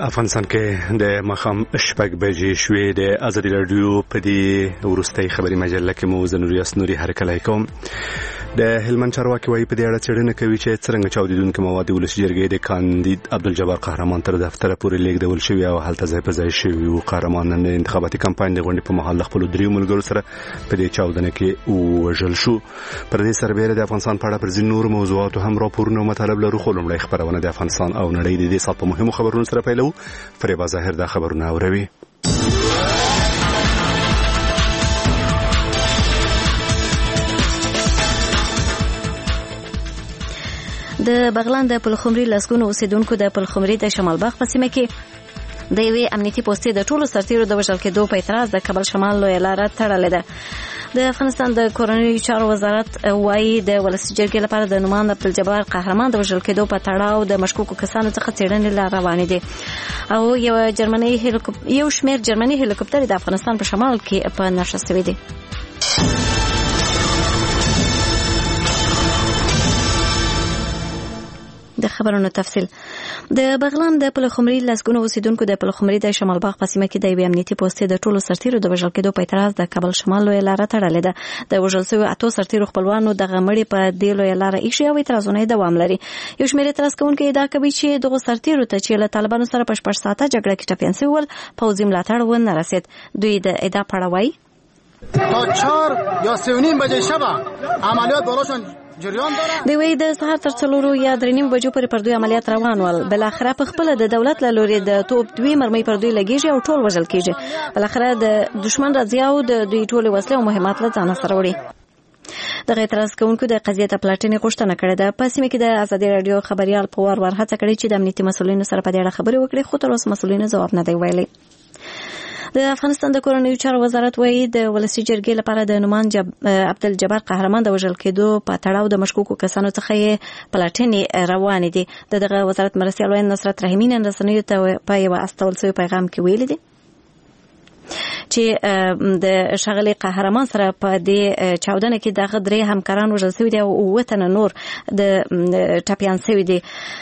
افغانستان کې د مخام شپږ بجې شوې د ازادي رادیو په دې ورستۍ خبري مجله کې مو زنوریاس نوري هرکلی کوم. د هلمند چارواکي وايي په دې اړه څېړنه کوي چې څرنګه چاودیدونکي مواد ولسي جرګې د کاندید عبدالجبار قهرمان تر دفتر پورې لیږدول شوي او هلته ځای په ځای شوي وو. قهرمان نن انتخاباتي کمپاین د غونډې په مهال خپل دریو ملګرو سره په دې چاودنه کې ووژل شو. پر دې سربېره د افغانستان په اړه پر ځینو نورو موضوعاتو هم راپورونه او مطالب لرو، خو لومړی خبرونه د افغانستان او نړۍ د دې ساعت په مهمو خبرونو سره پیلو. فریبا ظاهر دا خبرونه اوروي. د بغلان د پلخمري لسګونو اوسیدونکو د پلخمري د شمال باغ په سیمه کې د یوې امنیتي پوستې د ټولو سرتیرو د وژل کېدو په اعتراض د کابل شمال لویه لاره تړلې ده. د افغانستان د کورنیو چارو وزارت وايي د ولسي جرګې لپاره د نومان عبدالجبار قهرمان د وژل کېدو په تړاو د مشکوکو کسانو څخه څېړنې لا روانې دي او یو شمېر جرمني هلیکوپټر د افغانستان په شمال کې په نښه شوي دي. د خبرونو تفصیل. د بغلان د پلخمري لسګونو اوسیدونکو د پلخمري د شمال باغ په سیمه کې د یوې امنیتي پوستې د ټولو سرتیرو د وژل کېدو په اعتراض د کابل شمال لویه لاره تړلې ده. د وژل شویو اتو سرتیرو خپلوانو دغه مړي په دې لویه لاره ایښي او اعتراضونه دوام لري. یو شمېر اعتراض کوونکي ادعا کوي چې دغو سرتیرو ته چې له طالبانو سره په 6 ساعته جګړه کې ټپیان شوي ول پوځي ملاتړ ونه رسید. دوی د ادعا په اړه وایي تا 4 یا 3:30 بجې شب عملیات براشون دی وی د سهار تر 4 یا 3:30 بجو پورې پر دوی عملیات روان ول. بل اخره په خپل د دولت له لوري د توپ دوی مرمۍ پر دوی لګیږي او ټول وژل کیږي. بل اخره د دشمن راځياو د دوی ټول وسله او مهمات له ځان سره وړي. د اعتراض کوونکو د قضیې ته پلاټینې غوښتنه کړې ده. په سیمه کې د ازادي رادیو خبريال په وار هڅه کړې چې د امنیتي مسولینو سره په دې اړه خبرې وکړي، خو تر اوسه مسولینو ځواب نه دی ویلي. د افغانستان د کورنیو چارو وزارت وايي د ولسي جرګې لپاره د نومان عبدالجبار قهرمان د وژل کېدو په تړاو د مشکوکو کسانو څخه یې پلاټینې روانې دي. دغه وزارت مرستیال وین نصرت رحیمي نن رسنیو ته په یو استول شوی پیغام کې ویلي دي چې د شغلي قهرمان سره په دې چاودنه کې دغه 3 همکاران وژل شوي دي او 9 تنه نور د ټپیان شوي دي.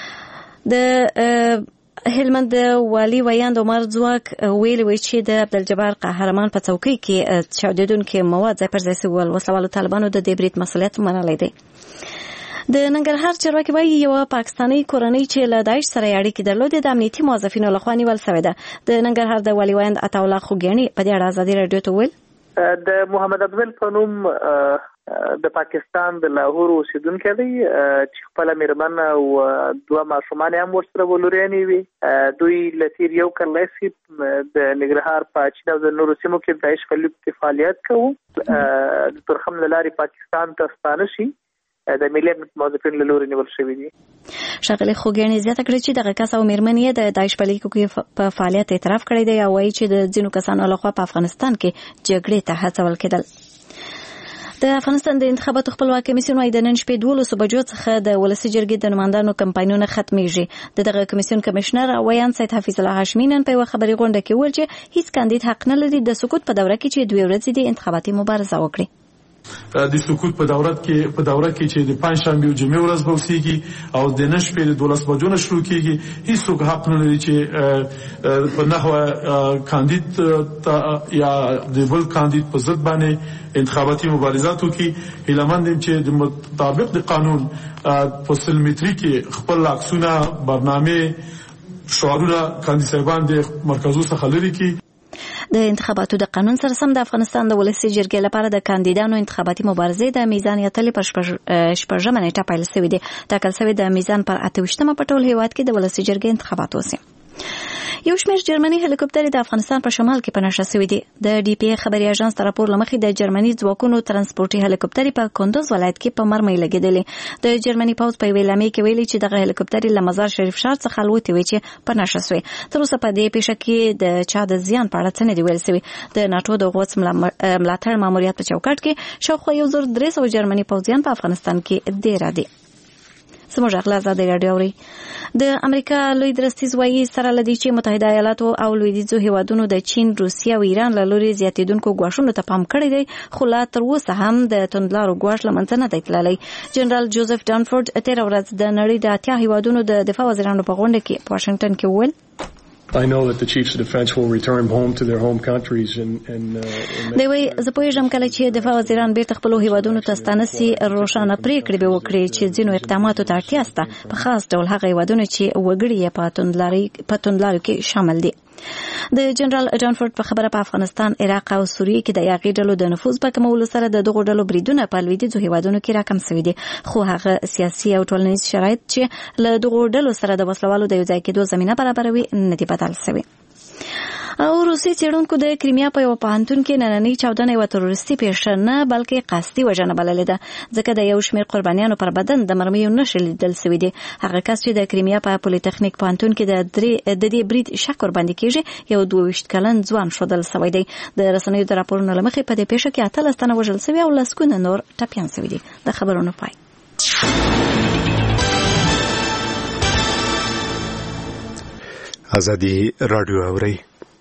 د هلمند والی ویاند عمر ځواک ویلي وی چې د عبدالجبار قهرمان په څوکۍ کې چاودیدونکي مواد ځای پر ځای شوي ول. وسلوالو طالبانو د دې برید مسؤلیت منلی دی. د ننګرهار چارواکي وایي یوه پاکستاني کورنۍ چې له داعش سره اړیکې درلودې د امنیتي موظفینو لخوا نیول شوې ده. د ننګرهار د والی ویاند عطاالله خوګیاڼي په دې اړه ازادي رادیو ته ویل د محمد افضل په نوم د پاکستان د لاهور اوسیدونکی دی چې خپل میرمن او 2 ماشومان هم ورسره ولوريانې وي. دوی لتیر یو کال لسی د ننګرهار په چین او د نورو سیمو کې د داعش په لور فعالیت کوي. د ترخم لاري پاکستان ته ستانه شي د ملي موظفین له لوري نیول شوی دي. شغله خوګیاڼي زیاته کړې چې دغه کس او میرمن یې د داعش په لیکو کې په فعالیت اعتراف کړی دی او وایي چې د ځینو کسانو لخوا په افغانستان کې جګړې ته هڅول کېدل. د افغانستان د انتخاباتو خپلواک کمیسیون وايي د نن شپې 12 بجو څخه د ولسي جرګې د نمائندانو کمپاینونه ختمېږي. دغه کمیسیون کمشنر ویان سید حفیظ الله هاشمي نن په خبري غونډه کې ویل چې هیڅ کاندید حق نه لري د سقوط په دوره کې چې 2 ورځې د انتخاباتي مبارزه وکړي. د سقوط په دوره کې چې د پنځشنبه او جمعې ورځ بوسيږي او د نن شپې د 12 بجو نه شروع کیږي، هیڅ حق نه لري چې په نحوه کاندید یا د بل کاندید په ضد باندې انتخاباتي مبارزاتو کې هیلمند چې د مطابق د قانون په سلمتري کې خپل عکسونه برنامه شعارونه کاندید صاحبان د مرکزو څخه لري کی. د انتخاباتو د قانون سره سم د افغانستان د ولسي جرګې لپاره د کاندیدانو انتخاباتي مبارزې د میزان یاتلې پر 14 نیټه پیل شوې دي. ټاکل شوی د میزان پر 28 په ټول هیواد کې د ولسي جرګې انتخابات وشي. یو شمېر جرمني هلیکوپټر د افغانستان په شمال کې په نښه شوي دي. د ډي پی ای خبري اژانس تر راپور لمخې د جرمني ځواکونو ترانسپورتي هلیکوپټر په کندوز ولایت کې په مرمۍ لګېدلې. د جرمني پوځ په ویلامې کې ویلي چې دغه هلیکوپټر له مزار شریف ښار څخه الوتې وي چې په نښه شوی. تر اوسه په دې پیښه کې د چا د زیان په اړه څه نه دی ویل شوی. د ناتو د غوڅ ملاتړ ماموریت په چوکاټ کې شاوخوا 1300 جرمني پوځیان په افغانستان کې دېره دي. سموږ اخلاص ازادي رادیو اوري. د امریکا لوی درستیز وايي سره لدی چې متحده ایالاتو او لویدیځو هیوادونو د چین، روسیه او ایران له لوري زیاتیدونکو ګواښونو ته پام کړی دی، خو لا تر اوسه هم د توندلارو ګواښ له منځه نه دی تللی. جنرال جوزف ډانفورد تېره ورځ د نړۍ د 80 هیوادونو د دفاع وزیرانو په غونډه کې په واشنګټن کې وویل I know that the chiefs of defense will return home to their home countries and دوی زه پوهیږم کله چې دفاع وزیران بیرته خپلو هیوادونو ته ستانه سي روښانه پریکړې به وکړي چې ځینو اقداماتو ته اړتیا شته په خاص ډول هغه هیوادونه چې وګړي یې په توندلارو کې شامل دي. د جنرال جانفورد په خبره په افغانستان، عراق او سوریه کې د یاغي ډلو د نفوذ په کمولو سره د دغو ډلو بریدونه په لویدیځو هیوادونو کې راکم شوي دي، خو هغه سیاسي او ټولنیز شرایط چې له دغو ډلو سره د وسلوالو د یوځای کېدو زمینه برابروي نه دي بدل شوي. او روسي څېړونکو د کریمیا په یو پوهنتون کې نننۍ چاودنه یوه تروریستي پیښه نه بلکې قصدي وژنه بللې ده، ځکه د یو شمېر قربانیانو پر بدن د مرمیو نښې لیدل شوي دي. هغه کس چې د کریمیا په پولیتخنیک پوهنتون کې د دې برید شک ورباندې کېږي یو 22 کلن ځوان ښودل شوی دی. د رسنیو د راپورونو له مخې په دې پیښه کې 18 تنه وژل شوي او لسګونه نور ټپیان شوي دي. د خبرونو پای. ازادي رادیو اوري.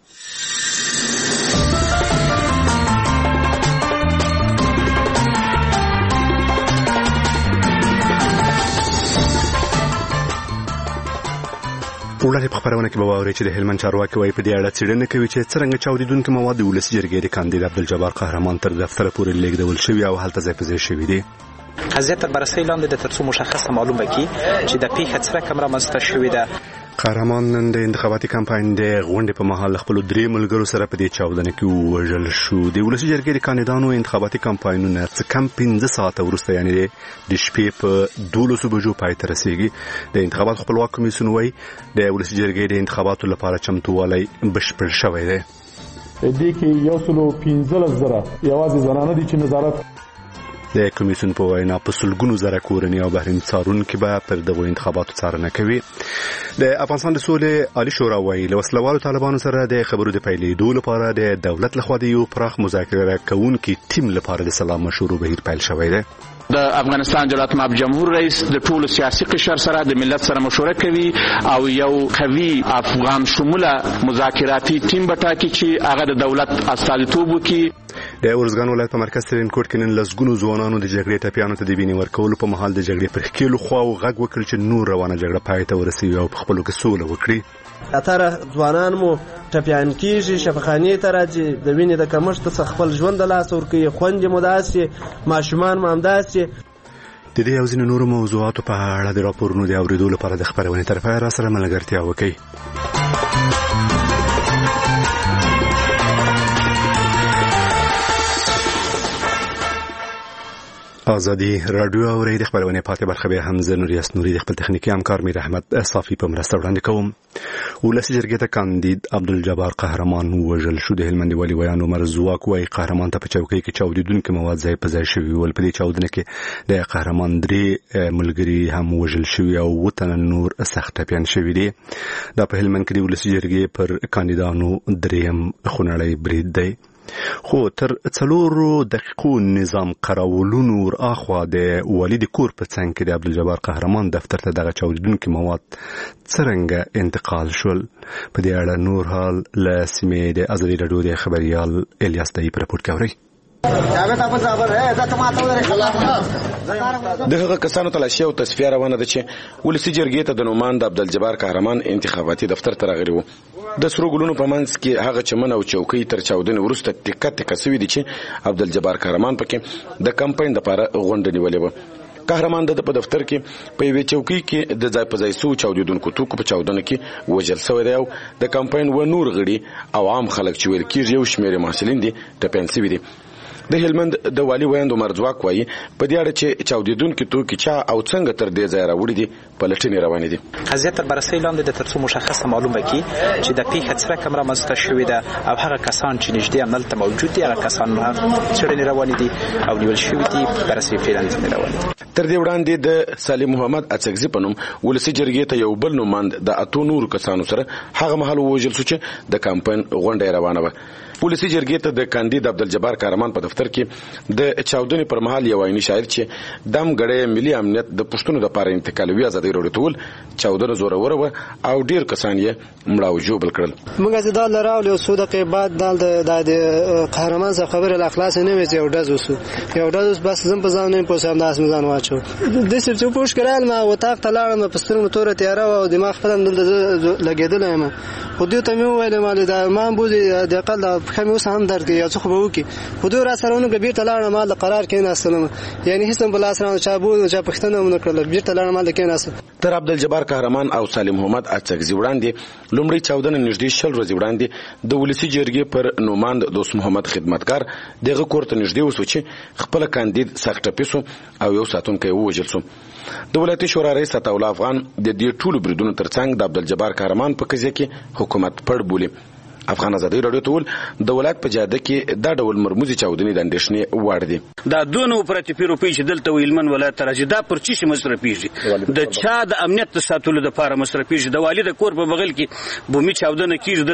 وړاندې په خبرونه کې به واورئ چې د هلمند چارواکي وايي په دې اړه څېړنه کوي چې څرنګه چاودېدونکي مواد د ولسي جرګې د کاندید عبدالجبار قهرمان تر دفتر پورې لیږدول شوي او هلته ځای په ځای شوي دي. قضیه تر بررسۍ لاندې ده تر څو مشخصه معلومه کړي چې د پیښې څه رقم رامنځته شوې ده. قهرمان نن د انتخاباتي کمپاین د غونډې په مهال خپل درې ملګرو سره په دې چاودنه کې وژل شو. د ولسي جرګې د کاندیدانو انتخاباتي کمپاینونه څه کم 15 ساعته وروسته یعنی د شپې په 12 بجو پای ته رسیږي. د انتخابات خپلواک کمیسیون وايي د ولسي جرګې د انتخاباتو لپاره چمتووالی بشپړ شوی دی. دې کې 115,000 یوازې زنانه دي چې نظارت. د کمیسیون په وینا په سلګونو زره کورنۍ او بهرني څارونکي به پر دغو انتخاباتو څارنه کوي. د افغانستان د سولې عالی شورا وايي له وسلوالو طالبانو سره د خبرو د پیلېدو لپاره د دولت لخوا د یو پراخ مذاکره کوونکي ټیم لپاره د سلام مشورو بهیر پیل شوی دی. د افغانستان جلات ماب جمهور رئیس د ټولو سیاسي قشر سره د ملت سره مشوره کوي او یو قوي افغان شموله مذاکراتي ټیم به ټاکي چې هغه د دولت استازیتوب وکړي. د ورزګان ولایت په مرکز ترینکوټ کې نن لسګونو ځوانانو د جګړې ټپیانو ته د وینې ورکولو په مهال د جګړې پر ښکېلو خواو غږ وکړ چې نور روانه جګړه پای ته ورسوي او په خپلو کې سوله وکړي. اتره ځوانان مو ټپیان کېږي، شفاخانې ته راځي، د وینې د کمښت څخه خپل ژوند د لاسه ورکوي، خویندې مو داسې، ماشومان مو همداسې. د دې او ځینو نورو موضوعاتو په اړه د راپورونو د اورېدو لپاره د خپرونې طرفه را سره ملګرتیا وکړئ. ازادي رادیو اوري د خبرونه پاتې برخه به حمزه نوري اسنوري د خپل تخنیکی همکار میر احمد صافي په مرسته وړاندې کوم. ولسي جرګې ته کاندید عبدالجبار قهرمان وژل شو. د هلمند والي ویان عمر زواک وايي قهرمان ته په چوکۍ کې چاودېدونکي مواد ځای په ځای شوي ول. په دې چاودنه کې د قهرمان درې ملګري هم وژل شوي او 7 تنه نور سخت ټپیان شوي دي. دا په هلمند کې د ولسي جرګې پر کاندیدانو دریم خونړی برید دی. خو تر 4 دقیقو نظام قراولونو ور اخوا د والي د کور په څنګ کې د عبدالجبار قهرمان دفتر ته دغه چاودېدونکي مواد څرنګه انتقال شول. په دې اړه نور حال له سیمې د ازادي رادیو د خبريال الیاس دای په رپورټ کې اوري. دغه کسانو تلاشي او تصفیه روانه ده چې ولسي جرګې ته د نوماند عبدالجبار قهرمان انتخاباتي دفتر ته راغلی وو. د سرو ګلونو په منځ کې هغه چمن او چوکۍ تر چاودنې وروسته ټیکه ټیکه سوي دي چې عبدالجبار قهرمان پکې د کمپاین لپاره غونډه نیولې وه. قهرمان د په دفتر کې په یوې چوکۍ کې د ځای په ځای سو چاودېدونکو توکو په چاودنه کې وژل شوی دی او د کمپاین و نور غړي او عام خلک چې ویل کېږي یو شمېر محصلین دي ټپیان شوي دي. د هلمند د والي ویاند عمر زواک وايي په دې اړه چې چاودېدونکي توکي چا او څنګه تر دې ځای راوړي دي پلټنې روانې دي. قضیه تر بررسۍ لاندې ده تر څو مشخصه معلومه کړي چې د پیښې څه رقم رامنځته شوې ده او هغه کسان چې نږدې همدلته موجود دي هغه کسان څېړنې روانې دي او نیول شوي دي بررسۍ پرېړنې روانې دي. تر دې وړاندې د سالم محمد اڅکزي په نوم ولسي جرګې ته یو بل نوماند د 8 نورو کسانو سره هغه مهال وژل شو چې د کمپاین غونډه روانه وه. ولسی جرګې ته د کاندید عبدالجبار کارمان په دفتر کې د چاودنې پر مهال یو عیني شاهد چې دم غړې ملي امنیت د پښتون د لپاره انتقالوي ازادي وروړتول چاودنه زوره و او ډیر کسان یې مړه او جوړ کړل. موږ د لراول یو څو دقیقې بعد د قهرمان څخه خبر الاخلاص نه وځي او یو داس بس زم په ځان نه پوسام داس مزان واچو د څه څه پوښ کړل ما وتاق تلاړم په سترګو تور تیار او دماغ خپل لګیدل یم خو دې ته مې ویل مال دا ما بوزي د اقل په اوس هم درد یا څه خو وکي خو دوی را سره نو کبیر تلاړم مال قرار کې نه اسلم یعنی هیڅ بل اسره چابو چا پښتنه مونږ کړل بیر تلاړم مال کې نه اسلم. تر عبدالجبار کارمان او سالم محمد اڅکزي وړاندې لومړی چاودنه نږدې 10 ورځې وړاندې د ولسی جرګې پر نوماند دوست محمد خدمتګار دغه کورته نږدې وسو چې خپل کاندید سخت پیسو او یو ساتونکی ووجل سو. د ولایتي شورا رئیس عطاءالله افغان د دې ټولو بریدونو ترڅنګ د عبدالجبار کارمان په قضیه کې حکومت پړ بولي. افغان ازادي رادیو ټول د ولایت په جاده کې دا ډول مرموزي چاودنې د اندېښنې وړ دي. دا دونه اپراتیفي روپی چې دلته ویلمن ولایت راځي دا پر چی مصرفيږي د چا د امنیت ساتلو لپاره مصرفيږي د والد کور په بغل کې بومي چاودنه کیږي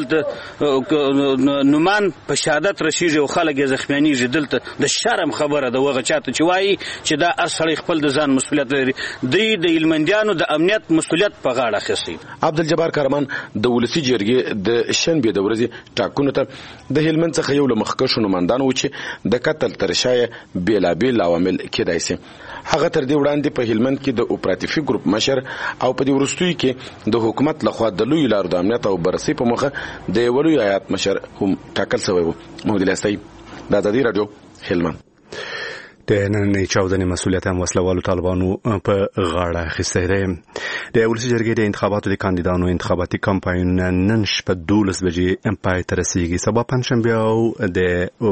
دلته نومان په شهادت رسیږي او خلک یې زخمیانیږي دلته د شرم خبره د وغه چاته چې وایي چې دا اصلي خپل د ځان مسؤلیت لري د هلمندیانو د امنیت مسؤلیت په غاړه اخیستی. عبدالجبار کارمان د ولسی جرګې د شنبې د ټاکنو ته د هلمند څخه یو لمخکښو نوماندان و چې د قتل تر شایه بیلابیل عوامل کېدای شي. هغه تر دې وړاندې په هلمند کې د اپراتیفي ګروپ مشر او په دې وروستیو کې د حکومت لخوا د لوی لارو د امنیت او بررسي په مخه د یو لوی هیات مشر هم ټاکل شوی و. محمد الاستی د ازادي رادیو هلمند. د نننۍ چاودنې مسؤلیت هم وسلوالو طالبانو په غاړه اخیستی دی. د ولسي جرګې د انتخاباتو د کاندیدانو انتخاباتي کمپاین نن شپه 12 بجې پای ته رسیږي. سبا پنجشنبه او د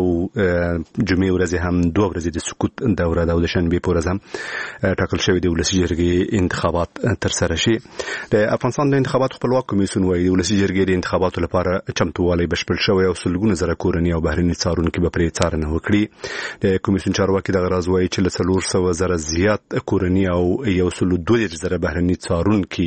جمعې ورځې هم 2 ورځې د سکوت دوره ده او د شنبې په ورځ هم ټاکل شوی د ولسي جرګې انتخابات ترسره شي. د افغانستان د انتخاباتو خپلواک کمیسیون وايي د ولسي جرګې د انتخاباتو لپاره چمتووالی بشپړ شوی او سلګونه زره کورني او بهرني څارونکي به پرې څارنه وکړي. د کمیسیون چارواکي د راز وايي چې له 400 زره زیات کورني او 102 زره بهرني څارونکي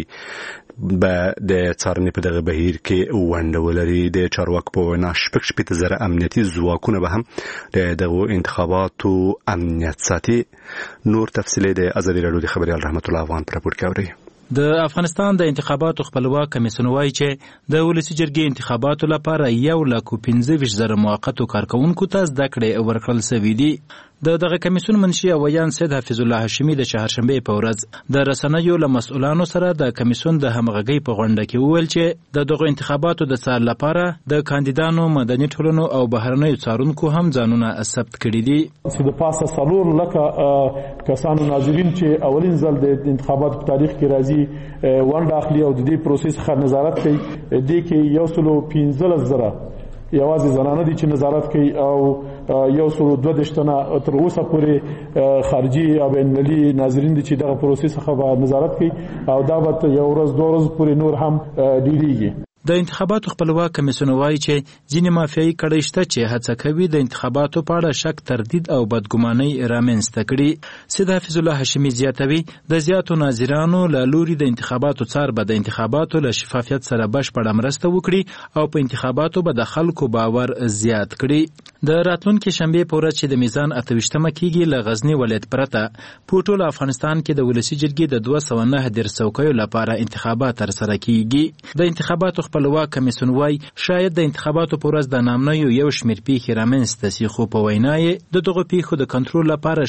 به د څارنې په دغه بهیر کې ونډه ولري. د چارواکو په وینا 6 زره امنیتي ځواکونه به هم د دغه انتخاباتو امنیت ساتي. نور تفصیل د ازادي رادیو د خبريال رحمت الله افغان پر راپور کوي. د افغانستان د انتخاباتو خپلواک کمیسیون وايي چې د ولسی جرګې انتخاباتو لپاره 1,15,000 موقتو کارکونکو ته زده کړې ورکړل شوې دي. دغه کمیسیون منشي اویان سید حفیظ الله هاشمي د چهارشنبه په ورځ د رسنیو له مسؤلانو سره د کمیسیون د همغږۍ په غونډه کې وویل چې دغه انتخاباتو د څار لپاره د کاندیدانو مدني ټولنو او بهرنیو څارونکو هم ځانونه ثبت کړي دي. چې د پاسه څلور لکه کسانو ناظرین چې اولین ځل د انتخاباتو په تاریخ کې راځي ونډه اخلي او د دې پروسس څخه نظارت کوي. دې کې 115,000 یوازې زنانه دي چې نظارت کوي او 122 تنه تر اوسه پورې خارجي او بین‌المللي ناظرین دي چې دغه پروسس څخه نظارت کوي او دا به یو ورځ 2 ورځې پورې نور هم ډیریږي. د انتخاباتو خپلواک کمیسیون وايي چې ځینې مافیایي کړۍ شته چې هڅه کوي د انتخاباتو په اړه شک، تردید او بدګمانۍ رامنځته کړي. سید حفیظ الله هاشمي زیاتوي د زیاتو ناظرانو له لوري د انتخاباتو څار به د انتخاباتو له شفافیت سره بشپړه مرسته وکړي او په انتخاباتو به د خلکو باور زیات کړي. د راتلونکي شنبې په ورځ چې د میزان 28مه کېږي له غزني ولایت پرته په ټول افغانستان کې د ولسي جرګې د 209 څوکیو لپاره انتخابات ترسره کېږي. د انتخاباتو خپلواک کمیسیون وايي شاید د انتخاباتو په ورځ د نامنیو یو شمېر پیښې رامنځته سي، خو په وینا یې د دغو پیښو د کنټرول لپاره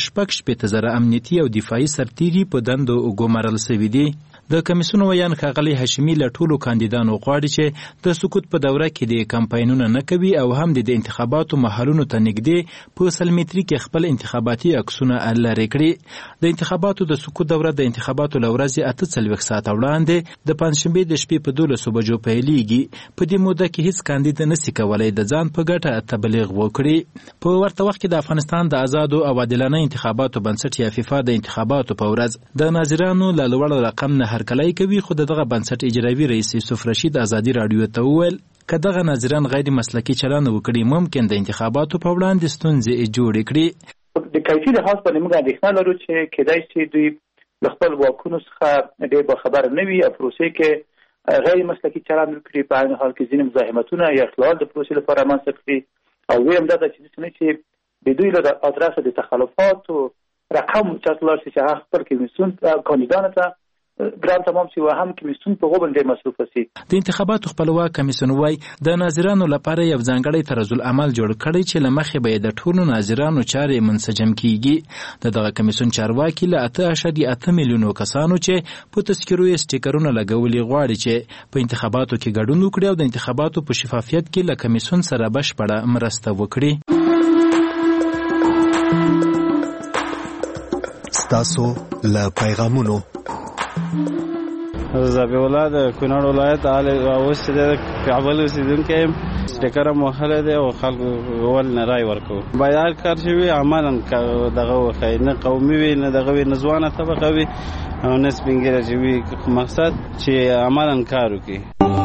6 امنیتي او دفاعي سرتیري په دندو ګمارل شوي دي. د کمیسیون ویان ښاغلی هاشمي له ټولو کاندیدانو غواړي چې د سکوت په دوره کې د کمپاینونه نه کوي او هم د انتخاباتو محلونو ته نږدې په سلمیتري کې خپل انتخاباتي عکسونه لرې کړي. د انتخاباتو د سکوت دوره د انتخاباتو له ورځې 48 ساعته وړاندې د پنجشنبې د شپې په 12 بجو پیلېږي. په دې موده کې هیڅ کاندید نشي کولای د ځان په ګټه تبلیغ وکړي. په ورته وخت کې د افغانستان د آزادو او عادلانه انتخاباتو بنسټ یا فیفا د انتخاباتو په ورځ د ناظرانو له لوړ رقم نه هرکلی کوي، خو دغه بنسټ اجرایي رئیس یوسف رشید ازادي رادیو ته وویل که دغه ناظران غیر مسلکي چلند وکړي ممکن د انتخاباتو په وړاندې ستونزې جوړې کړي. د کیفي لحاظ باندې موږ اندېښنه لرو چې کېدای شي دوی له خپل واکونو څخه ډېر باخبره نه وي او پروسې کې غیر مسلکي چلند وکړي، په عین حال کې ځینې مزاحمتونه یا اختلال د پروسې لپاره رامنځته کړي او ویم دا چې چې د دوی له ادرسه د تخلفات او رقم چاتلار چې هغه پر کمیسیون کاندیدان ته ګرام تمام شي و هم کمیسیون په غوبن ډیر مصروف شي. د انتخاباتو خپلواک کمیسیون وای د ناظرانو لپاره یو ځانګړی طرزالعمل جوړ کړی چې لمخې به د ټولو ناظرانو چارې منسجم کیږي. دغه کمیسیون چارواکي له 8.8 میلیونو کسانو چې په تذکرو یې سټیکرونه لګولي غواړي چې په انتخاباتو کې ګډون وکړي او د انتخاباتو په شفافیت کې له کمیسیون سره بشپړه مرسته وکړي. ستاسو له پیغامونو زابي ولاد کونړ ولایت اوس د کابل اوسیدونکو سټیکر مهله دی او خلکو ول نه راي ورکو باید کار شوی عملاً دغه وخی نه قومي وي نه دغه وي نزوانه طبقه وي او نه سپینګره چې وي مقصد چې عملاً کار وکړي.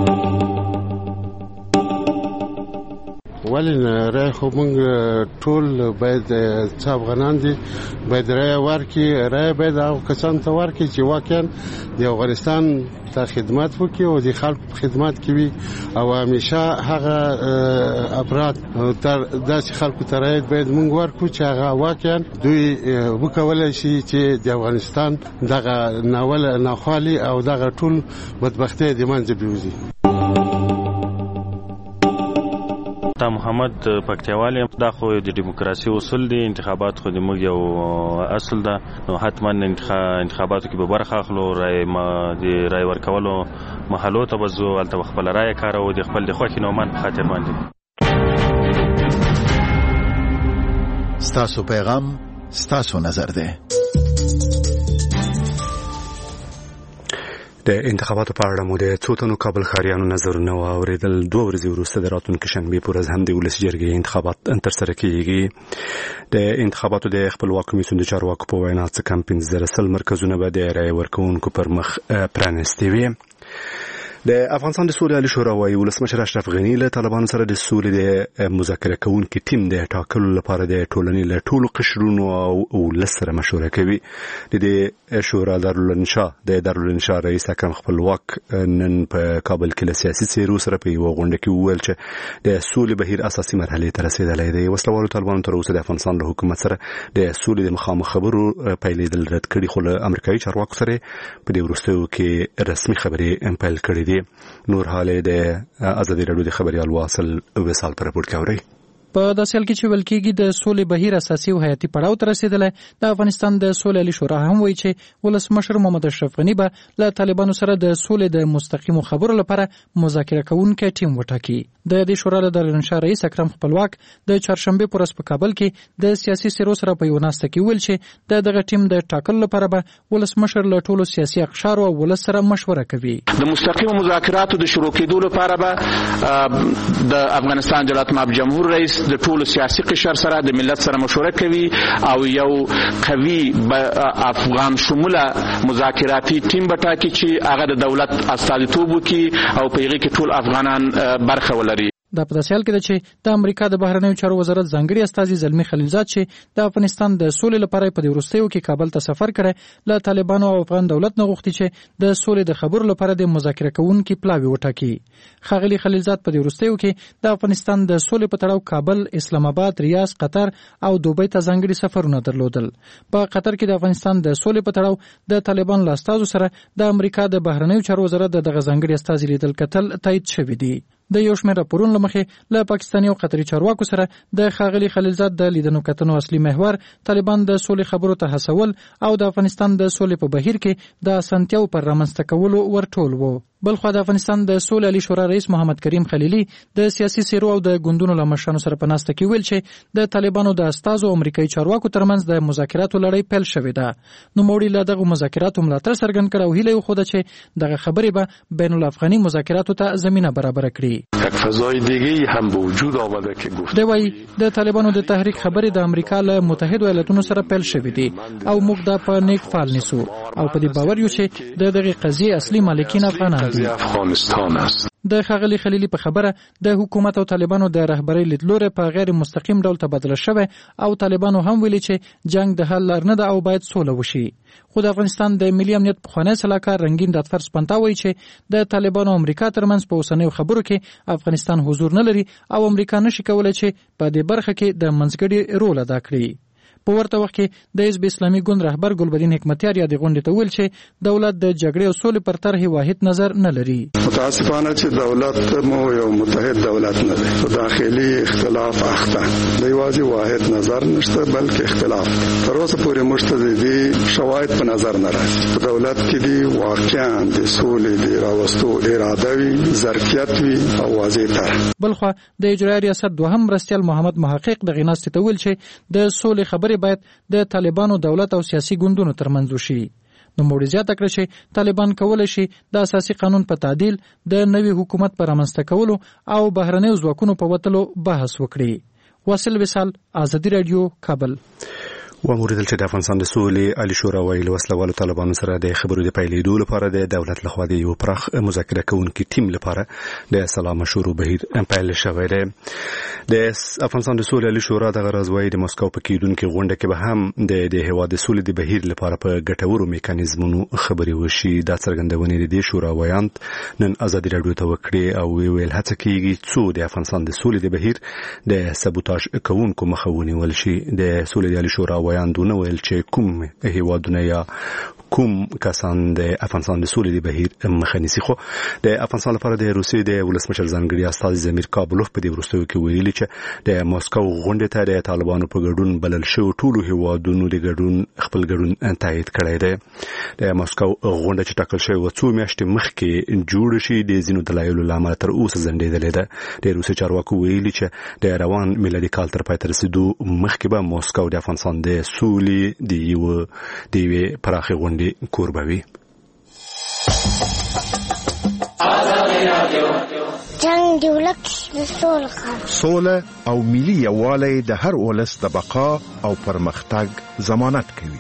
ولې رای خو موږ ټول باید چې افغانان دي باید رای ورکړي. رای باید هغو کسانو ته ورکړي چې واقعا د افغانستان ته خدمت وکړي او د خلکو په خدمت کې وي او همیشه هغه افراد داسې خلکو ته رای باید موږ ورکړو چې هغه واقعا دوی وکولی شي چې د افغانستان دغه ناوله ناخوالي او دغه ټول بدبختۍ د منځه بوځي. تا محمد پکتیاوالی دا خو د دیموکراسي اصول دي. انتخابات خو د موږ یو اصل ده نو حتما انتخاباتو کې به برخه اخلو. د رای ورکولو محلو ته به ځو هلته به خپله رایه کاروو د خپل د خوښې نومان په خاطر باندې. ستاسو پیغام ستاسو نظر دی. د انتخاباتو په اړه مو د څو تنو کابل ښاریانو نظرونه واورېدل. 2 ورځې وروسته د راتلونکي شنبې په ورځ هم د ولسي جرګې انتخابات ترسره کیږي. د انتخاباتو د خپلواک کمیسیون د چارواکو په وینا څه کم 15 مرکزونه به د رای ورکوونکو پر مخ پرانیستي وي. د افغانستان د سولې عالی شورا وايي ولسمشر اشرف غني له طالبانو سره د سولې د مذاکره کوونکي ټیم د ټاکلو لپاره د ټولنې له ټولو قشرونو او ولس سره مشوره کوي. د دې شورا دارالانشا رئیس اکرم خپلواک نن په کابل کې له سیاسي څیرو سره په یوه غونډه کې وویل چې د سولې بهیر اساسي مرحلې ته رسېدلی دی. وسلوالو طالبانو تر اوسه د افغانستان له حکومت سره د سولې د مخامخ خبرو پیلېدل رد کړي خو له امریکایي چارواکو سره په دې وروستیو کې رسمي خبرې پیل کړي دي. نور حاله د ازادي راډیو د خبريال واصل وصال پر رپورټ کوي. په داسې حال کې چې ویل کېږي د سولې بهیر اساسي او حیاتي پړاو ته رسېدلی. د افغانستان د سولې عالی شورا هم وایي چې ولسمشر محمد اشرف غني به له طالبانو سره د سولې د مستقیمو خبرو لپاره مذاکره کوونکی ټیم وټاکي. د دې شورا د دارالانشا رئیس اکرم خپلواک د چهارشنبې په ورځ په کابل کې د سیاسي څیرو سره په یوه ناسته کې ویل چې دغه ټیم د ټاکلو لپاره به ولسمشر له ټولو سیاسي اقشارو او ولس سره مشوره کوي. د مستقیمو مذاکراتو د شروع کېدو لپاره به د افغانستان جلات ماب جمهور رئیس د ټولو سیاسي قشر سره د ملت سره مشوره کوي او یو قوي افغان شموله مذاکراتي ټیم به ټاکي چې هغه د دولت استازیتوب وکړي او په هغې کې ټول افغانان برخه ولري. دا په داسې حال کې ده چې د امریکا د بهرنیو چارو وزارت ځانګړي استازي زلمي خلیلزاد چې د افغانستان د سولې لپاره په دې وروستیو کې کابل ته سفر کړی له طالبانو او افغان دولت نه غوښتي چې د سولې د خبرو لپاره د مذاکره کوونکي پلاوی وټاکي. ښاغلي خلیلزاد په دې وروستیو کې د افغانستان د سولې په تړاو کابل، اسلام آباد، ریاض، قطر او دوبۍ ته ځانګړي سفرونه درلودل. په قطر کې د افغانستان د سولې په تړاو د طالبانو له استازو سره د امریکا د بهرنیو چارو وزارت دغه ځانګړي استازي لیدل کتل تایید شوي دي. د یو شمېر راپورونو له مخې له پاکستاني او قطري چارواکو سره د ښاغلي خلیلزاد د لیدنو کتنو اصلي محور طالبان د سولې خبرو ته هڅول او د افغانستان د سولې په بهیر کې د اسانتیاو پر رامنځته کولو ورټول وو. بلخوا د افغانستان د سولې عالی شورا رئیس محمد کریم خلیلي د سیاسي څیرو او د ګوندونو له مشرانو سره په ناسته کې ویل چې د طالبانو د استازو امریکایي چارواکو ترمنځ د مذاکراتو لړۍ پیل شوې ده. نوموړي له دغه مذاکراتو ملاتړ څرګند کړ او هیله یې وښوده چې دغه خبرې به بین الافغاني مذاکراتو ته زمینه برابره کړي. یک فضای دیگه‌ای هم به وجود آمده که گفت دی وايي د طالبانو د تحریک خبرې د امریکا له متحده ایالاتونو سره پیل شوې دي او موږ دا په نیک فال نیسو او په دې باور یو چې دغه قضیې اصلي مالکین افغانان دي. د ښاغلي خلیلي په خبره د حکومت او طالبانو د رهبرۍ لیدلوری په غیر مستقیم ډول تبادله شوی او طالبانو هم ویلي چې جنگ د حل لار نه ده او باید سوله وشي. خو د افغانستان د ملي امنیت پخوانی سلاکار رنګین داتفر سپنتا وایي چې د طالبانو او امریکا ترمنځ په اوسنیو خبرو کې افغانستان حضور نه لري او امریکا نشي کولی چې په دې برخه کې د منځګړي رول ادا کړي. په ورته وخت کې د حزب اسلامي ګوند رهبر ګلبدین حکمتیار یادې غونډې ته ویل چې دولت د جګړې او سولې پر طرحې واحد نظر نه لري. متاسفانه چې دولت مو یو متحد دولت نه دی، په داخلي اختلاف اخته دی، یوازې واحد نظر نشته بلکې اختلاف. تر اوسه پورې موږ ته د دې شواهد په نظر نه راځي. په دولت کې دی واقعا د سولې د راوستو اراده وي، ظرفیت وي او واضح طرح. بلخوا د اجرایي ریاست دوهم مرستیال محمد محقق د غیناستې ته ویل چې د سولې خبرې باید د طالبانو دولت او سیاسي ګوندونو ترمنځ وشي. نو موږ زیاته کړه چې طالبان کولی شي د اساسي قانون په تعدیل، د نوي حکومت پر رامنځته کولو او بهرنیو ځواکونو په وتلو بحث وکړي. واصل وصال، ازادي رادیو، کابل. وموریدل چې د افغانستان د سولې عالی شورا وایي له وسلوالو طالبانو سره د خبرو د پیلېدو لپاره د دولت لخوا د یو پراخ مذاکره کوونکي ټیم لپاره د سلا مشورو بهیر پیل شوی دی. د افغانستان د سولې عالی شورا د غرض وایي د مسکو په کېدونکې غونډه کې به هم د هېواد د سولې د بهیر لپاره په ګټورو میکانیزمونو خبرې وشي. دا څرګندونې د دې شورا ویاند نن ازادي رادیو ته وکړې او ویل هڅه کېږي څو د افغانستان د سولې د بهیر د سبوتاژ کوونکو مخه ونیول شي. د سولې عالی شورا ویاندونه ویل چې کوم هیوادونه یا کوم کسان د افغانستان د سولې د بهیر مخه نیسي. خو د افغانستان لپاره د روسیې د ولسمشر ځانګړي استازي زمیر کابلوف په دې وروستیو کې ویلي چې د مسکو غونډې ته د طالبانو په ګډون بلل شوي ټولو هیوادونو د خپل ګډون تایید کړی دی. د مسکو غونډه چې ټاکل شوې وه څو میاشتې مخکې جوړه شي د ځینو دلایلو له امله تر اوسه ځنډېدلې ده. د روسیې چارواکو ویلي چې د روان میلادي کال تر پای ته رسېدو مخکې به مسکو د افغانستان د سولې د یوې پراخې غونډې کوربه وي. جنگ دی ولک د سوله او ملي یووالی د هر ولس د بقا او پرمختګ ضمانت کوي.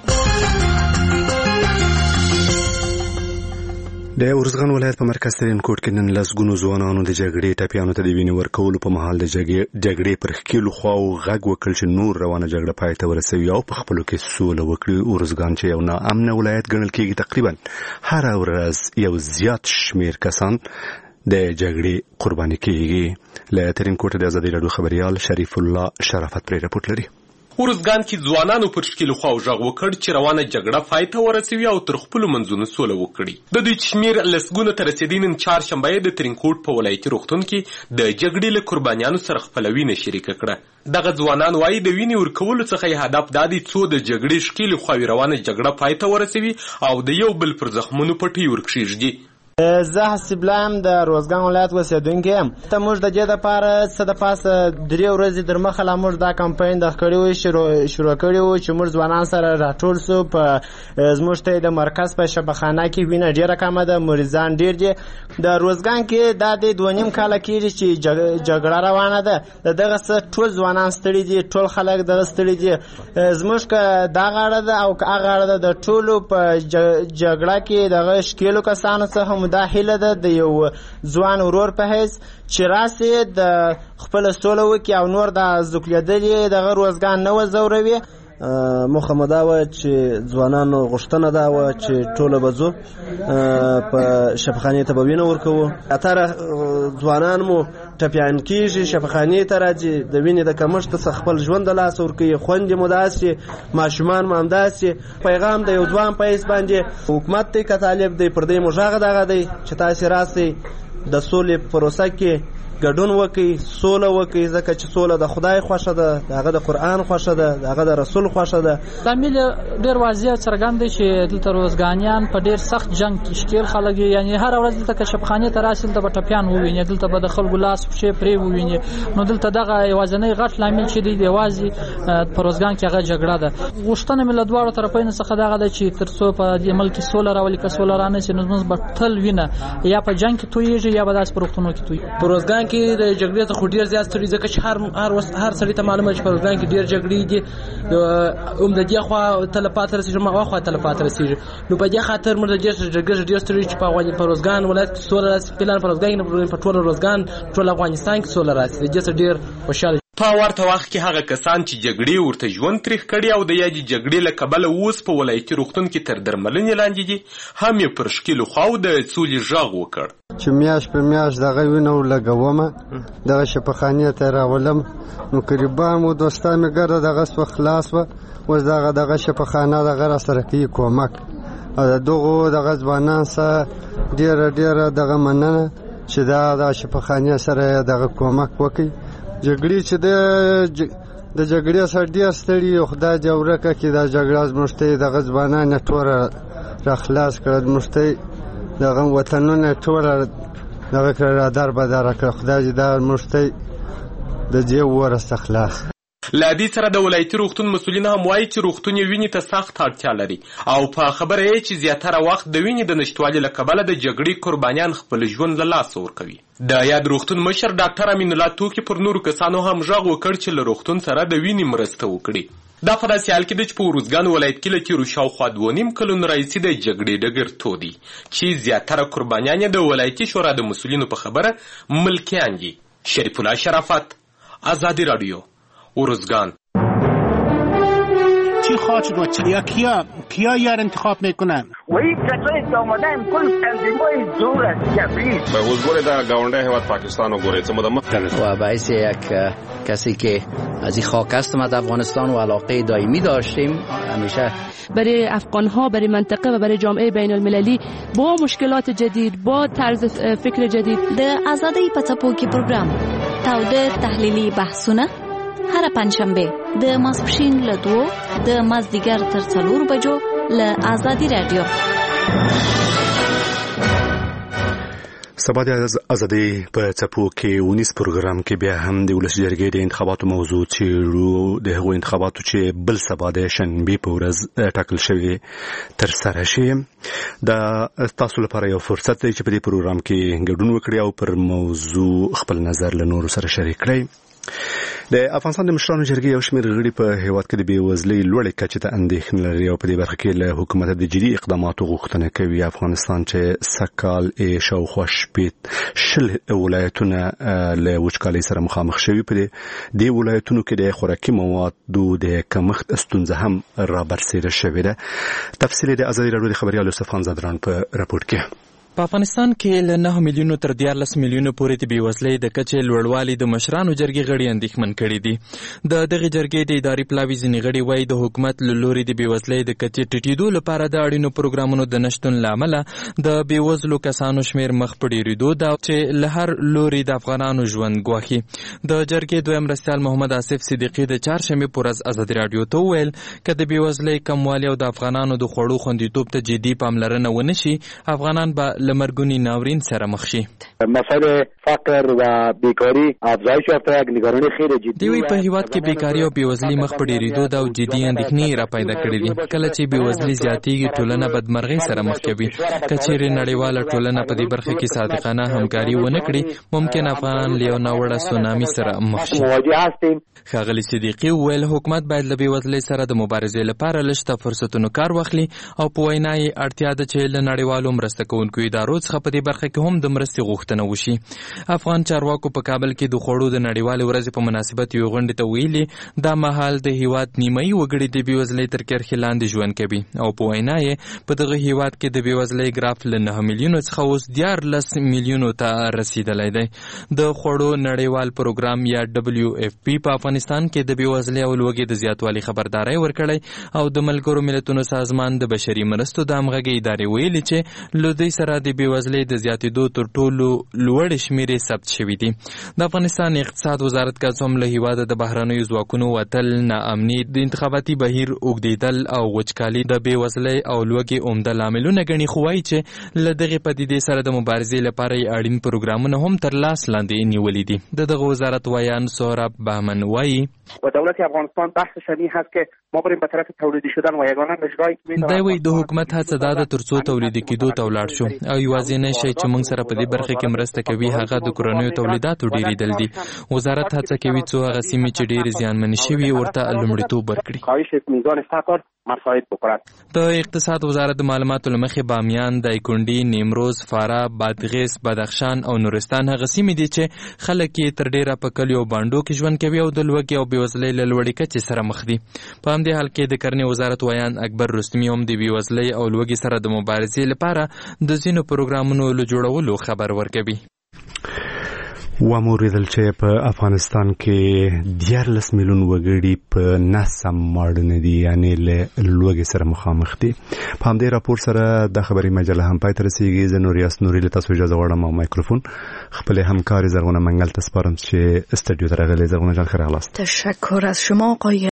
د ارزګان ولایت په مرکز ترین کوټ کې نن لسګونو ځوانانو د جګړې ټپیانو ته د وینې ورکولو په مهال د جګړې پر ښکېلو خواو غږ وکړ چې نور روانه جګړه پای ته ورسوي او په خپلو کې سوله وکړي. ارزګان چې یو ناامنه ولایت ګڼل کېږي، تقریبا هره ورځ یو زیات شمیر کسان د جګړې قرباني کېږي. له ترین کوټه د ازادي راډیو خبریال شریف الله شرافت پرې رپورټ لري. ورزګان کې ځوانانو پر شکل خو غږ وکړ چې روانه جګړه پای ته ورسوي او تر خپل منځونو سوله وکړي. د دوی شمیر لسګونه تر رسیدي نن چهارشنبه د ترینکوټ په ولایتي روغتون کې د جګړې له قربانیانو سره خپل وینه شریکه کړه. دغه ځوانان وایي د وینې ورکولو څخه هدف دا دی څو د جګړې شکل خو روانه جګړه پای ته ورسوي او د یو بل پر زخمونو پټي ورکشيږي. زه حسیب الله د روزګان ولایت اوسېدونکی یم. ته موږ د دې دپاره څه د پاسه 3 ورځې در مخه لا موږ دا کمپاین د کړی وو شروع کړی وو چې موږ ځوانان سره راټول سو. په زموږ ته د مرکز په شبخانه کې وینه ډېره کمه ده، مریضان ډېر دي. د روزګان کې دا د 2.5 کاله کېږي چې جګړه روانه ده. د دغه څه ټول ځوانان ستړي دي، ټول خلک دغه ستړي دي. زموږ که دغه اړه ده او که هغه اړه ده د ټولو په جګړه کې دغه ښکېلو کسانو څخه دا هیله ده د یو ځوان ورور په حیث چې راسي د خپل سوله وکړي او نور د زوکلیدلې دغه روزګان نه وځوروي. موخه مو دا وه چې ځوانانو غوښتنه دا وه چې ټوله به ځو په شفاخانې ته به وینه ورکوو. اتره ځوانان مو ټپیان کېږي، شفاخانې ته راځي، د وینې د کمښت څخه خپل ژوند د لاسه ورکوي. خویندې مو داسې، ماشومان مو همداسې. پیغام د یو ځوان په حیث باندې حکومت دی که طالب دی، پر دې مو غږ دغه دی چې تاسې راسئ د سولې پروسه کې ګډون وکړي، سوله وکړي، ځکه چې سوله د خدای خوښه ده، د هغه د قرآن خوښه ده، د هغه د رسول خوښه ده. لامل ډېر واضح څرګند دی چې دلته روزګانیان په ډېر سخت جنګ کې ښکېل خلک دي. یعنې هره ورځ دلته که شفخانې ته راسي دلته به ټپیان وویني، دلته به د خلکو لاس پښې پرې وویني. نو دلته دغه یوازینی غټ لامل چې دی یوازې په روزګان کې هغه جګړه ده. غوښتنه مې له دواړو طرفینو څخه دغه ده چې تر څو په دې ملک کې سوله راولي، که سوله رانشي نو زموږ به تل وینه یا په جنګ کې تویېږي یا به داسې په روغتونو کې تویېږي. په روزګان افغانستان کې د جګړې څخه ډیر زیات ستړي ځکه چې هر سړی ته معلومه چې په افغانستان کې ډیر جګړې دي د دې خوا تلفات رسیږي ما خوا تلفات رسیږي نو په دې خاطر موږ د جګړې ډیر ستړي چې په روزګان ولایت کې سوله راسي پلان په روزګان په ټول روزګان ټول افغانستان کې سوله راسي د دې ډیر خوشاله. په ورته وخت کې هغه کسان چې جګړې ورته ژوند تریخ کړي او د یادې جګړې له کبله اوس په ولایتي روغتون کې تر درملنې لاندې دي هم یې پر ښکیلو خواو د سولې غږ وکړ چې میاشت په میاشت دغه وینه ولګومه دغه شفاخانې ته راولم نو قریبا مو دوستان مې ګرده دغه سوه خلاص وه اوس دغه شفاخانه دغه راسره کوي کومک او د دغو دغه ځوانان سره ډېره دغه مننه چې دا شفاخانې سره دغه کومک وکړي. جګړې چې د جګړې سره ډېر ستړي او خدای دې ورکه کړي دا جګړه زموږ ته دغه ځوانان یې ټوله راخلاص کړه زموږ ته دغه وطنونه ټوله دغه کړه رادار بداره کړه خدای دې دا زموږ ته د دې ورسته خلاص. له دې سره د ولایتي روغتون مسؤلین هم وایي چې روغتون یې وینې ته سخت اړتیا لري او په خبره یې چې زیاتره وخت د وینې د نشتوالي له کبله د جګړې قربانیان خپل ژوند له لاسه ورکوي. د یاد روغتون مشر ډاکټر امین الله توکي پر نورو کسانو هم غږ وکړ چې له روغتون سره د وینې مرسته وکړي. دا په داسې حال کې ده چې په ارزګان ولایت کې له تېرو شاوخوا 2.5 کلونو راهیسې د جګړې ډګر تودي چې زیاتره قربانیان یې د ولایتي شورا د مسؤلینو په خبره ملکیان دي. شریف الله شرافت، آزادی رادیو، ارزگان. چی خواهد شد و کیا یار انتخاب میکنن؟ و این کسایی که آمدن کل تنظیم‌های زور است کبیر به حضور در گاونده هیواد پاکستان و گوریت و باعث یک کسی که از این خاک است ما در افغانستان و علاقه دائمی داشتیم همیشه برای افغان‌ها برای منطقه و برای جامعه بین المللی با مشکلات جدید با طرز فکر جدید د آزادۍ په څپو کې پروګرام تاوده تحلیلي بحثونه هر پنځشنبه د ماسپښین له 2 د مازدیګر تر 4 بجو له آزادی رادیو. سبا د ازادۍ په څپو کې ونیس پروګرام کې بیا هم د ولس جرګې د انتخاباتو موضوع چیرو د هغو انتخاباتو چې بل سبا د شنبې په ورځ ټاکل شوی تر سره شي. دا تاسو لپاره یو فرصت دی چې په دې پروګرام کې ګډون وکړئ او پر موضوع خپل نظر له نورو سره شریک کړئ. د افغانستان د مشرانو جرګې یو شمېر غړي په هیواد کې د بېوزلۍ لوړې کچې ته اندېښنه لري او په دې برخه کې له حکومت د جدي اقداماتو غوښتنه کوي. افغانستان چې سږکال شاوخوا 80 ولایتونه له وچکالۍ سره مخامخ شوي په دې ولایتونو کې د خوراکي موادو د کمښت ستونزه هم رابرسېره شوې ده. تفصیل د ازادي راډیو د خبريال یوسف خان زادران په راپورټ کې. په افغانستان کې له 9 میلیونو تر 14 میلیونو پورې د بېوزلۍ د کچې لوړوالي د مشرانو جرګې غړي اندېښمن کړي دي. د دغې جرګې د اداري پلاوي ځینې غړي وایي د حکومت له لوري د بېوزلۍ د کچې ټیټېدو لپاره د اړینو پروګرامونو د نشتون له امله د بېوزلو کسانو شمېر مخ په ډېرېدو ده چې له هر لوري د افغانانو ژوند ګواښي. د جرګې دویم مرستیال محمد آصف صدیقي د چهارشنبې په ورځ ازادي راډیو ته وویل که د بېوزلۍ کموالي او د افغانانو د خوړو خوندیتوب ته جدي پاملرنه ونه شي افغانان به لمرګونی ناورین سره مخ شي. مسئله فقر و بیکاری افزایش یافته یک نگرانی خیلی جدی دی. په هیواد کې بیکاری او بېوزلي مخ په ډېرېدو ده او جدي اندېښنې را پیدا کړې دي. کله چې بېوزلي زیاتېږي ټولنه بدمرغۍ سره مخ کوي. که چیرې نړیواله ټولنه په دې برخه کې صادقانه همکاري ونه کړي ممکن افغان له یو ناوړه سونامي سره مخ شي. ښاغلي صدیقي وویل حکومت باید له بېوزلۍ سره د مبارزې لپاره لږ فرصتونو کار واخلي او په وینا یې اړتیا ده چې له نړیوالو مرسته کوونکو ادارو څخه په دې برخه کې هم د مرستې غوښتنه وشي. افغان چارواکو په کابل کې د خوړو د نړیوالې ورځې په مناسبت یو غونډې ته ویلي دا مهال د هیواد نیمایي وګړي د بېوزلۍ تر کرښې لاندې ژوند کوي او په وینا یې په دغه هیواد کې د بېوزلۍ ګراف له 9 میلیونو څخه اوس 14 میلیونو ته رسیدلی دی. د خوړو نړیوال پروګرام یا WFP په افغانستان کې د بېوزلۍ او لوږې د زیاتوالي خبرداری ورکړی او د ملګرو ملتونو سازمان د بشري مرستو د همغږۍ ادارې ویلي چې له دوی سره د بېوزلۍ د زیاتېدو تر ټولو لوړې شمېرې ثبت شوي دي. د افغانستان اقتصاد وزارت که څه هم له هېواده د بهرنیو ځواکونو وتل، ناامني، د انتخاباتي بهیر اوږدېدل او وچکالي د بېوزلۍ او لوږې عمده لاملونه ګڼي، خو وایي چې له دغې پدیدې سره د مبارزې لپاره یې اړین پروګرامونه هم تر لاس لاندې نیولي دي. د دغه وزارت ویان سهراب بهمن وایي و دولت افغانستان بحث شدید هست که ما بریم به طرف تولیدی شدن و یگانه مجرای دی وایي د حکومت هڅه دا ده تر څو تولیدي کېدو ته ولاړ شو او او یوازینی شی چې موږ سره په دې برخه کې مرسته کوي هغه د کورنیو تولیداتو ډیریدل دي. وزارت هڅه کوي څو هغه سیمې چې ډېرې زیانمنې شوي ورته لومړیتوب ورکړي. د اقتصاد وزارت د معلوماتو له مخې بامیان، دایکنډي، نیمروز، فراه، بادغیس، بدخشان او نورستان هغه سیمې دي چې خلک یې تر ډېره په کلیو او بانډو کې ژوند کوي او د لوږې او بېوزلۍ له لوړې کچې سره مخ دي. په همدې حال کې د کرنې وزارت ویان اکبر رستمي هم د بېوزلۍ او لوږې سره د مبارزې لپاره د ځینو پروګرامونو له جوړولو خبر ورکوي. وموریدل چې په افغانستان کې 14 میلیون وګړي په ناسم ماړه دي، یعنی له لوږې سره مخامخ دي. په همدې راپور سره د خبري مجله هم پای ته رسیږي. زه نوریاس نوري له تاسو اجازه غواړم او مایکروفون خپل همکار زرغونه منګل ته سپارم چې استودیو ته راغلي. زرغونه جان ښه راغلاست. تشکر از شما آقای